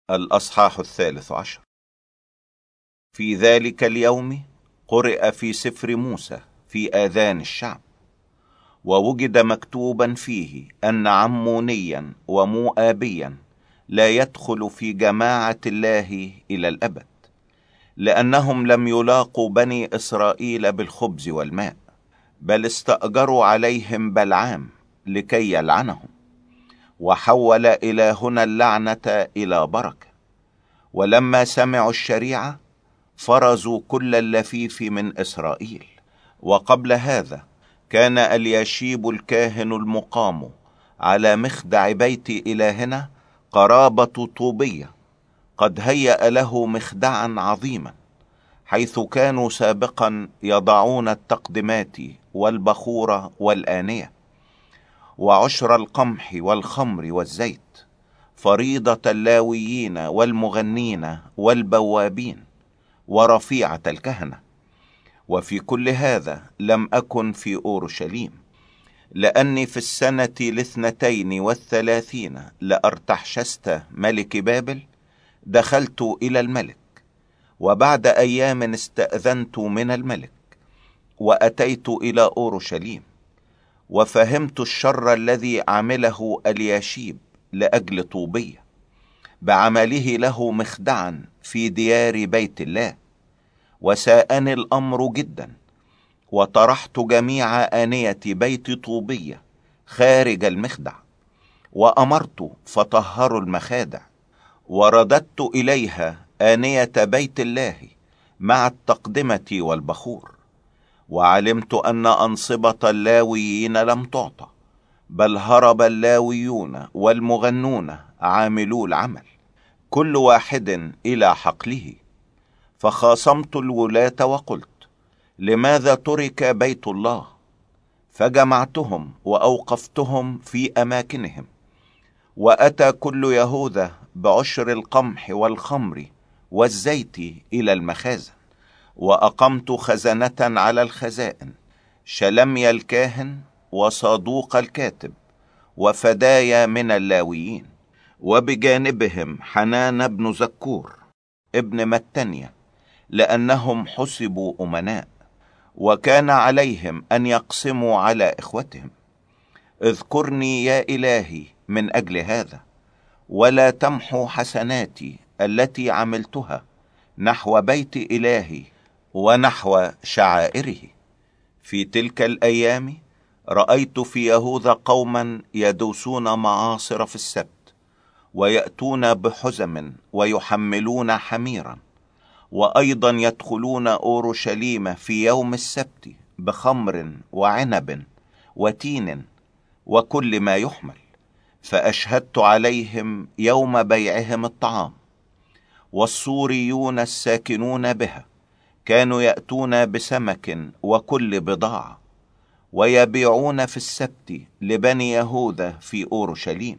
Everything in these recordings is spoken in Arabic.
الأصحاح 13. في ذلك اليوم قرئ في سفر موسى في آذان الشعب، ووجد مكتوبا فيه أن عمونيا ومؤابيا لا يدخل في جماعة الله إلى الأبد، لأنهم لم يلاقوا بني إسرائيل بالخبز والماء، بل استأجروا عليهم بلعام لكي يلعنهم، وحول إلهنا اللعنة إلى بركة. ولما سمعوا الشريعة فرزوا كل اللفيف من إسرائيل. وقبل هذا كان الياشيب الكاهن المقام على مخدع بيت إلهنا قرابة طوبية قد هيأ له مخدعا عظيما، حيث كانوا سابقا يضعون التقدمات والبخور والآنية وعشر القمح والخمر والزيت، فريضة اللاويين والمغنين والبوابين ورفيعة الكهنة. وفي كل هذا لم أكن في أورشليم، لأني في السنة 32 لأرتحشست ملك بابل دخلت إلى الملك، وبعد أيام استأذنت من الملك وأتيت إلى أورشليم، وفهمت الشر الذي عمله الياشيب لأجل طوبية بعمله له مخدعا في ديار بيت الله. وساءني الأمر جدا، وطرحت جميع آنية بيت طوبية خارج المخدع، وأمرت فطهروا المخادع، ورددت إليها آنية بيت الله مع التقدمة والبخور. وعلمت أن أنصبة اللاويين لم تعطى، بل هرب اللاويون والمغنون عاملو العمل كل واحد إلى حقله. فخاصمت الولاة وقلت: لماذا ترك بيت الله؟ فجمعتهم وأوقفتهم في أماكنهم، وأتى كل يهوذا بعشر القمح والخمر والزيت إلى المخازن. وأقمت خزنة على الخزائن، شلميا الكاهن وصادوق الكاتب وفدايا من اللاويين، وبجانبهم حنان بن زكور ابن متنيا، لأنهم حسبوا أمناء، وكان عليهم أن يقسموا على إخوتهم. اذكرني يا إلهي من أجل هذا، ولا تمحو حسناتي التي عملتها نحو بيت إلهي ونحو شعائره. في تلك الأيام رأيت في يهوذا قوما يدوسون معاصر في السبت، ويأتون بحزم ويحملون حميرا، وأيضا يدخلون أورشليم في يوم السبت بخمر وعنب وتين وكل ما يحمل. فأشهدت عليهم يوم بيعهم الطعام. والسوريون الساكنون بها كانوا يأتون بسمك وكل بضاعة، ويبيعون في السبت لبني يهوذا في أورشليم.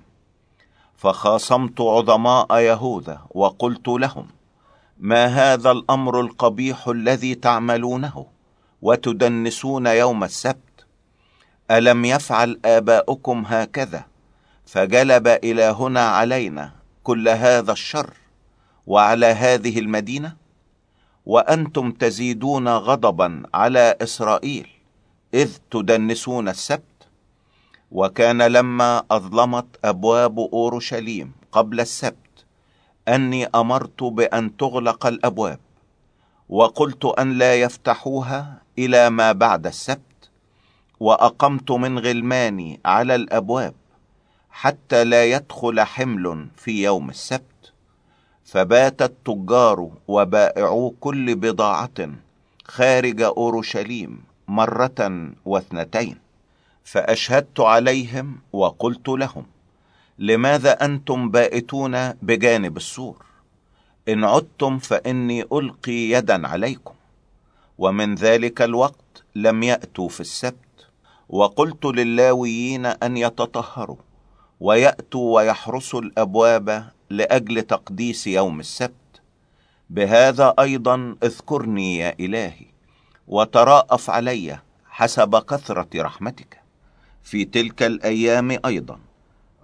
فخاصمت عظماء يهوذا وقلت لهم: ما هذا الأمر القبيح الذي تعملونه وتدنسون يوم السبت؟ ألم يفعل آباؤكم هكذا فجلب إلهنا علينا كل هذا الشر وعلى هذه المدينة؟ وأنتم تزيدون غضبا على إسرائيل إذ تدنسون السبت. وكان لما أظلمت أبواب أورشليم قبل السبت أني أمرت بأن تغلق الأبواب، وقلت أن لا يفتحوها إلى ما بعد السبت، وأقمت من غلماني على الأبواب حتى لا يدخل حمل في يوم السبت. فبات التجار وبائعو كل بضاعة خارج أورشليم مرة واثنتين. فأشهدت عليهم وقلت لهم: لماذا أنتم بائتون بجانب السور؟ إن عدتم فإني ألقي يدا عليكم. ومن ذلك الوقت لم يأتوا في السبت. وقلت للاويين أن يتطهروا ويأتوا ويحرسوا الأبواب لأجل تقديس يوم السبت. بهذا أيضا اذكرني يا إلهي، وتراءف علي حسب كثرة رحمتك. في تلك الأيام أيضا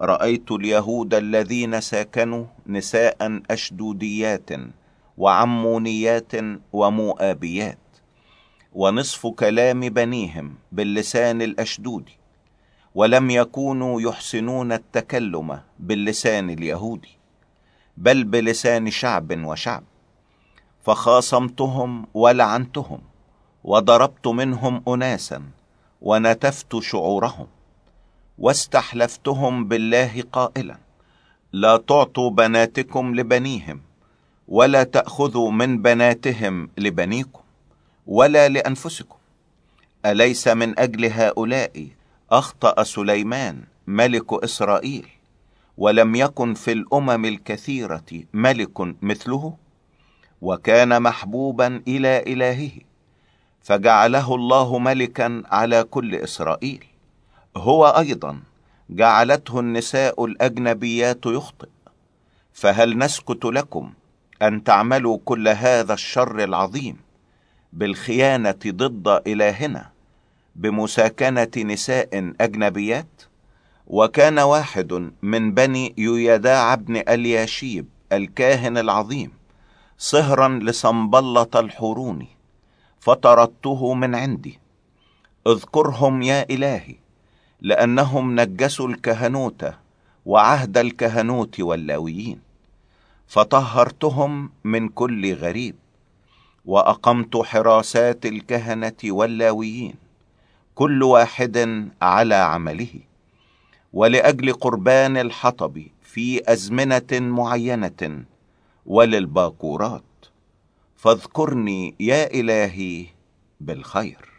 رأيت اليهود الذين ساكنوا نساء أشدوديات وعمونيات ومؤابيات، ونصف كلام بنيهم باللسان الأشدودي، ولم يكونوا يحسنون التكلم باللسان اليهودي، بل بلسان شعب وشعب. فخاصمتهم ولعنتهم، وضربت منهم أناسا، ونتفت شعورهم، واستحلفتهم بالله قائلا: لا تعطوا بناتكم لبنيهم، ولا تأخذوا من بناتهم لبنيكم، ولا لأنفسكم. أليس من أجل هؤلاء أخطأ سليمان ملك إسرائيل، ولم يكن في الأمم الكثيرة ملك مثله؟ وكان محبوبا إلى إلهه، فجعله الله ملكا على كل إسرائيل. هو أيضا جعلته النساء الأجنبيات يخطئ. فهل نسكت لكم أن تعملوا كل هذا الشر العظيم بالخيانة ضد إلهنا بمساكنة نساء أجنبيات؟ وكان واحد من بني يويداع بن الياشيب الكاهن العظيم صهرا لصنبلة الحوروني، فطردته من عندي. اذكرهم يا إلهي، لأنهم نجسوا الكهنوت وعهد الكهنوت واللاويين. فطهرتهم من كل غريب، وأقمت حراسات الكهنة واللاويين كل واحد على عمله، ولأجل قربان الحطب في أزمنة معينة وللباكورات. فاذكرني يا إلهي بالخير.